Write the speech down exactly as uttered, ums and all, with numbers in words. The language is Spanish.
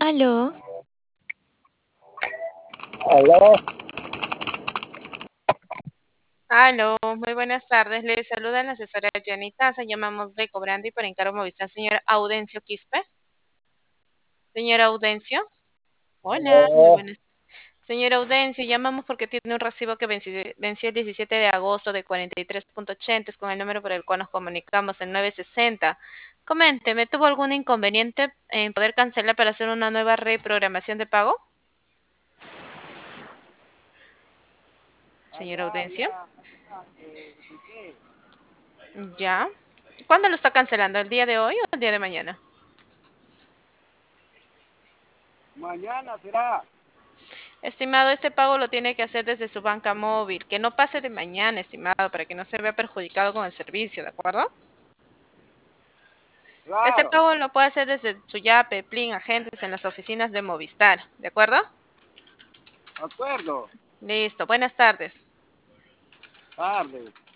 Aló, Aló, Aló, muy buenas tardes. Le saluda la asesora Jenny Taza. Llamamos de Cobrandi para encargo Movistar. Señor Audencio Quispe. Señor Audencio. Hola, muy aló, buenas. Señor Audencio, llamamos porque tiene un recibo que venci- venció el diecisiete de agosto de cuarenta y tres punto ochenta con el número por el cual nos comunicamos, el nueve sesenta. Coménteme, ¿tuvo algún inconveniente en poder cancelar para hacer una nueva reprogramación de pago? ah, Señor ya, Audencio. ya, ya, eh, expliqué. Ya. ¿Cuándo lo está cancelando? ¿El día de hoy o el día de mañana? Mañana será, Estimado, este pago lo tiene que hacer desde su banca móvil, que no pase de mañana, estimado, para que no se vea perjudicado con el servicio, ¿de acuerdo? Este claro, pago lo puede hacer desde su Yape, Plin, agentes en las oficinas de Movistar, ¿de acuerdo? de acuerdo, Listo, buenas tardes. tarde.